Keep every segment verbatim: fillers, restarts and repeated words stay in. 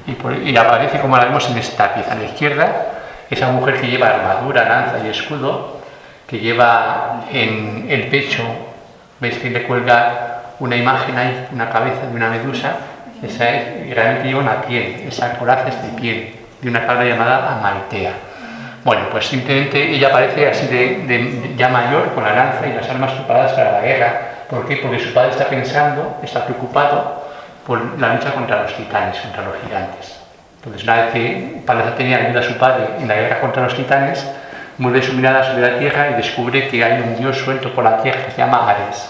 Y, por, y aparece como la vemos en esta tapiz. A la izquierda, esa mujer que lleva armadura, lanza y escudo, que lleva en el pecho, veis que le cuelga una imagen ahí, una cabeza de una medusa, esa es, realmente lleva una piel, esa coraza es de piel, de una cabra llamada Amaltea. Bueno, pues simplemente ella aparece así de, de, ya mayor, con la lanza y las armas preparadas para la guerra. ¿Por qué? Porque su padre está pensando, está preocupado por la lucha contra los titanes, contra los gigantes. Entonces, una vez que Palas Atenea ayuda a su padre en la guerra contra los titanes, mueve su mirada sobre la tierra y descubre que hay un dios suelto por la tierra que se llama Ares,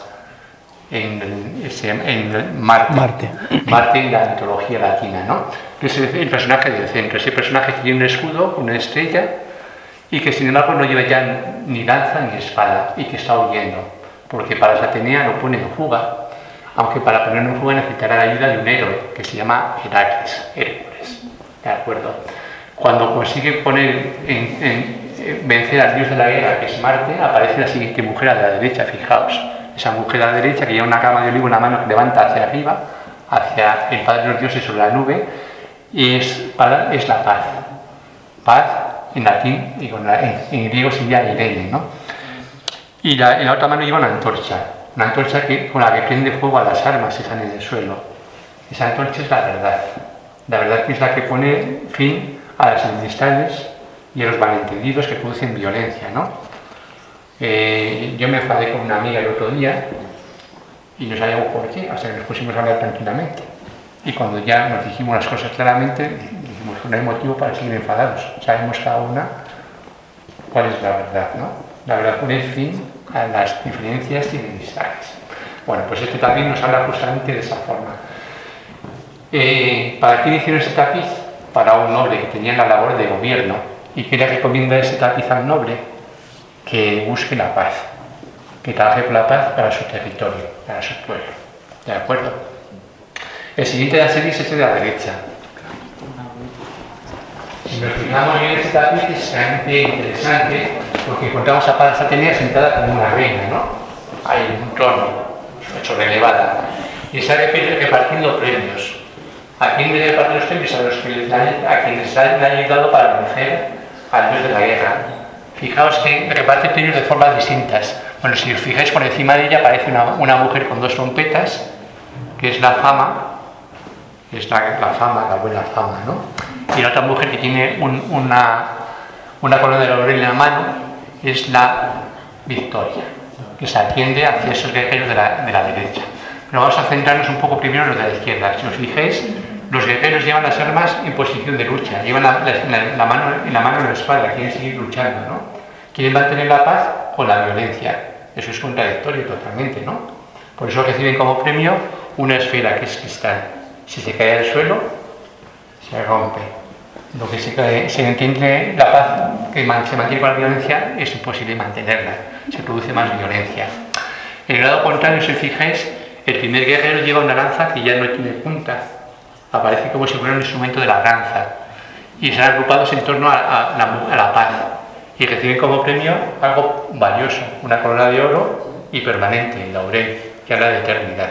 en, en, en Marte. Marte. Marte en la mitología latina, ¿no? Que es el personaje del centro, ese personaje que tiene un escudo, una estrella, y que sin embargo no lleva ya ni lanza ni espada, y que está huyendo, porque Palas Atenea lo pone en fuga, aunque para ponerlo en fuga necesitará la ayuda de un héroe, que se llama Heracles, Hércules, ¿de acuerdo? Cuando consigue poner en, en, en vencer al dios de la guerra, que es Marte, aparece la siguiente mujer a la derecha, fijaos, esa mujer a la derecha que lleva una cama de olivo en la mano que levanta hacia arriba, hacia el Padre de los Dioses sobre la nube, y es, para, es la paz, paz en latín y con la, en, en griego sería Irene, ¿no? Y la, en la otra mano lleva una antorcha, una antorcha que, con la que prende fuego a las armas que están en el suelo. Esa antorcha es la verdad, la verdad que es la que pone fin a las enemistades y a los malentendidos que producen violencia, ¿no? Eh, yo me enfadé con una amiga el otro día y no sabíamos por qué, hasta que nos pusimos a hablar tranquilamente. Y cuando ya nos dijimos las cosas claramente, dijimos que no hay motivo para seguir enfadados. Sabemos cada una cuál es la verdad, ¿no? La verdad pone fin a las diferencias y enemistades. Bueno, pues este tapiz nos habla justamente de esa forma. Eh, ¿Para quién hicieron ese tapiz? Para un noble que tenía la labor de gobierno. ¿Y qué le recomienda ese tapiz al noble? Que busque la paz, que trabaje por la paz para su territorio, para su pueblo. ¿De acuerdo? El siguiente de la serie es este de la derecha. Si nos fijamos bien, este tapiz es realmente interesante porque encontramos a Palas Atenea sentada como una reina, ¿no? Hay un trono, hecho relevada, y está repartiendo premios. ¿A quién le reparten los premios? A, los que les han, a quienes les han ayudado para vencer al dios de la guerra. Fijaos que reparte premios de formas distintas. Bueno, si os fijáis, por encima de ella aparece una, una mujer con dos trompetas, que es la fama, es la, la fama, la buena fama, ¿no? Y la otra mujer que tiene un, una, una corona de laurel en la mano es la victoria, que se atiende hacia esos guerreros de la, de la derecha. Pero vamos a centrarnos un poco primero en los de la izquierda. Si os fijáis, los guerreros llevan las armas en posición de lucha, llevan la, la, la mano en la mano en la espalda, quieren seguir luchando, ¿no? Quieren mantener la paz con la violencia. Eso es contradictorio totalmente, ¿no? Por eso reciben como premio una esfera que es cristal. Si se cae al suelo, se rompe. Lo que se, cae, se entiende la paz que se mantiene con la violencia es imposible mantenerla, se produce más violencia. En el grado contrario, si os fijáis, el primer guerrero lleva una lanza que ya no tiene punta, aparece como si fuera un instrumento de la lanza, y están agrupados en torno a, a, la, a la paz, y reciben como premio algo valioso, una corona de oro y permanente, el laurel, que habla de eternidad.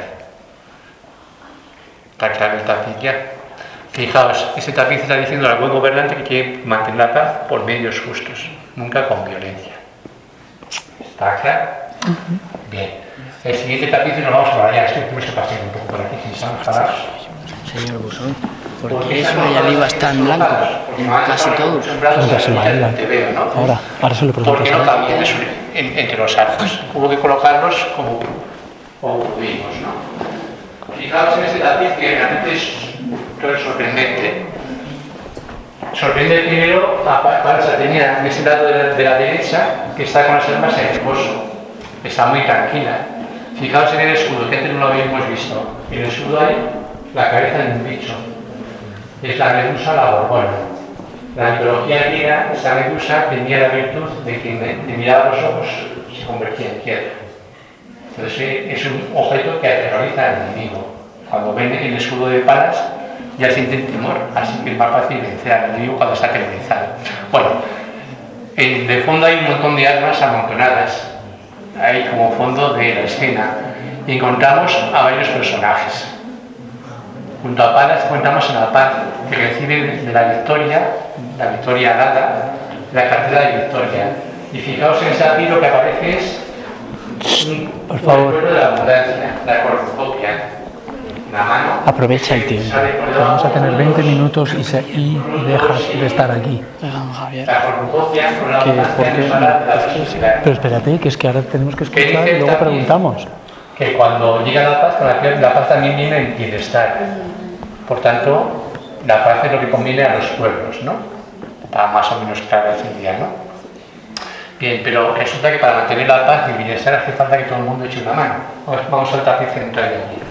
Está claro el tapiz ya. Fijaos, este tapiz está diciendo al buen gobernante que quiere mantener la paz por medios justos, nunca con violencia. ¿Está claro? Uh-huh. Bien. El siguiente tapiz nos vamos a allá. Estoy que pasar un poco por aquí, si están parados. Señor Busón, ¿por qué eso allá arriba está en blanco? Casi todos. Casi mal, ahora, ahora se lo pregunto. ¿Por qué no cabían en, entre los arcos? Hubo que colocarlos como, como pudimos, ¿no? Fijaos en este tapiz que realmente es todo sorprendente. Sorprende primero a Palas Atenea en ese lado de la, de la derecha, que está con las armas en reposo. Está muy tranquila. Fijaos en el escudo, que antes no lo habíamos visto. En el escudo hay la cabeza de un bicho. Es la medusa la gorgona. La mitología griega, esa medusa tenía la virtud de que de mirar a los ojos se convertía en piedra. Entonces es un objeto que aterroriza al enemigo. Cuando ven el escudo de Palas, ya sienten temor, así que es más fácil vencer al enemigo cuando está atemorizado. Bueno, en, de fondo hay un montón de armas amontonadas. Ahí como fondo de la escena y encontramos a varios personajes. Junto a Palas encontramos a la paz que recibe de la victoria, la victoria dada, la cartera de victoria. Y fijaos en ese aquí lo que aparece es un, por favor, un recuerdo de la abundancia, la cornucopia. La mano. Aprovecha el tiempo. Vamos a tener veinte minutos y, se, y dejas de estar aquí. La cornucopia con la abundancia no, pero espérate, que es que ahora tenemos que escuchar y luego preguntamos. Que cuando llega la paz, con la, la paz también viene el bienestar. Por tanto, la paz es lo que conviene a los pueblos, ¿no? Está más o menos clara ese día, ¿no? Bien, pero resulta que para mantener la paz y el bienestar hace falta que todo el mundo eche una mano. Vamos al tapiz central de aquí.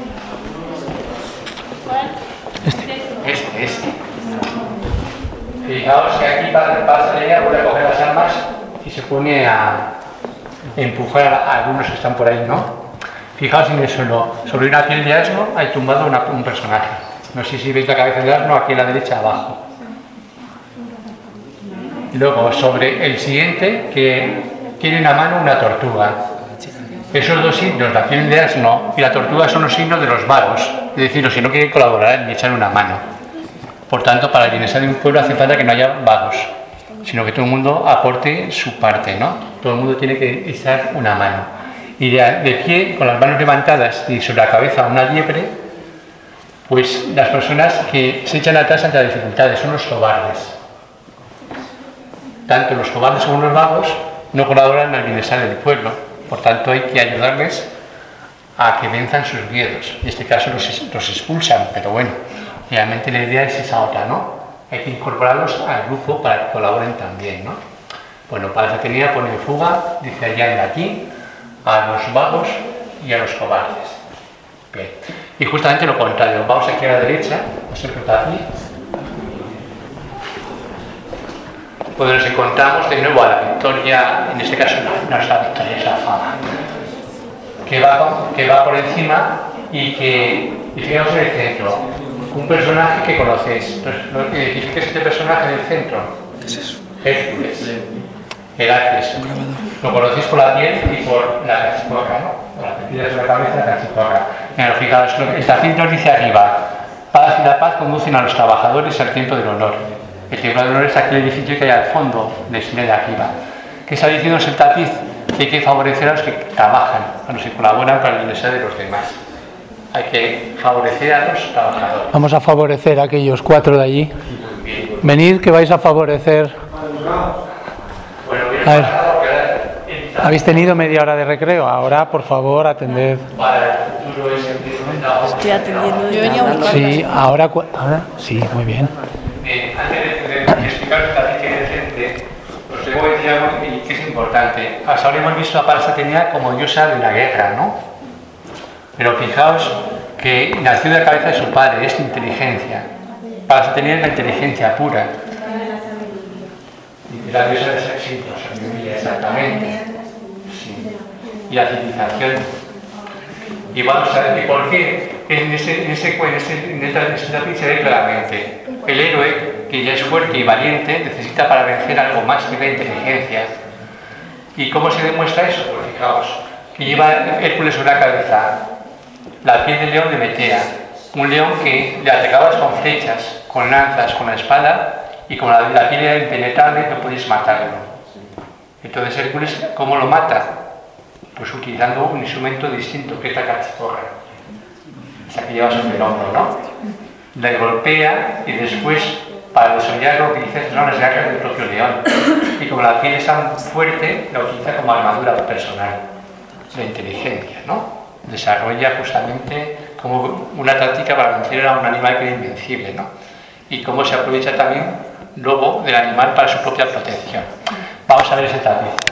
Este. Este, este. Fijaos que aquí pasa ella, vuelve a coger las armas y se pone a empujar a algunos que están por ahí, ¿no? Fijaos en el suelo, sobre una piel de asno hay tumbado una, un personaje. No sé si veis la cabeza del asno aquí a la derecha abajo. Y luego sobre el siguiente, que tiene en la mano una tortuga. Esos dos signos, la piel de asno y la tortuga, son los signos de los vagos. Es decir, los que no quieren colaborar ni echar una mano. Por tanto, para el bienestar de un pueblo hace falta que no haya vagos, sino que todo el mundo aporte su parte, ¿no? Todo el mundo tiene que echar una mano. Y de, de pie, con las manos levantadas y sobre la cabeza una liebre, pues las personas que se echan atrás ante las dificultades son los cobardes. Tanto los cobardes como los vagos no colaboran al bienestar del pueblo. Por tanto, hay que ayudarles a que venzan sus miedos. En este caso los, los expulsan, pero bueno, realmente la idea es esa otra, ¿no? Hay que incorporarlos al grupo para que colaboren también, ¿no? Bueno, para esa tenida pone en fuga, dice allá en latín, a los vagos y a los cobardes. Bien. Y justamente lo contrario, vamos aquí a la derecha, a ser aquí. Pues nos encontramos de nuevo a la victoria, en este caso no, no es la victoria, es la fama, que va, que va por encima y que, y fijaos en el centro, un personaje que conocéis. Entonces, ¿qué es este personaje en el centro? ¿Qué es eso? Hércules, Heracles. Lo conocéis por la piel y por la cachiporra, ¿no? Por las metidas de la cabeza y la cachiporra. Mira, fijaos, el tapiz nos dice arriba: paz y la paz conducen a los trabajadores al templo del honor. El templo del honor es aquel edificio que hay al fondo del cine de arriba. ¿Qué está diciendo el tapiz? Que hay que favorecer a los que trabajan, a los que colaboran para el bienestar de los demás. Hay que favorecer a los trabajadores. Vamos a favorecer a aquellos cuatro de allí. Venid, que vais a favorecer. A ver, habéis tenido media hora de recreo. Ahora, por favor, atended. Estoy atendiendo. Yo venía a buscar. Sí, ahora, ahora. Sí, muy bien. Eh, antes de, de explicaros la ficha decente, os tengo que decir algo que es importante. Hasta ahora hemos visto a Palas Atenea como diosa de la guerra, ¿no? Pero fijaos que nació de la cabeza de su padre, es inteligencia. Palas Atenea es la inteligencia pura. Y la diosa de los éxitos, exactamente. Sí. Y la civilización. Y vamos a ver, ¿y por qué? En ese, en ese, en ese, en esta pinche se ve claramente. El héroe, que ya es fuerte y valiente, necesita para vencer algo más que la inteligencia. ¿Y cómo se demuestra eso? Pues fijaos, que lleva Hércules sobre la cabeza la piel del león de Metea, un león que le atacabas con flechas, con lanzas, con la espada, y como la, la piel era impenetrable no podías matarlo. Entonces Hércules, ¿cómo lo mata? Pues utilizando un instrumento distinto, que es la cachiporra, esa que lleva sobre el hombro, ¿no? Le golpea y después, para desollarlo, utiliza las garras del propio león. Y como la piel es tan fuerte, la utiliza como armadura personal. La inteligencia, ¿no? Desarrolla justamente como una táctica para vencer a un animal que es invencible, ¿no? Y cómo se aprovecha también luego del animal para su propia protección. Vamos a ver ese tapiz.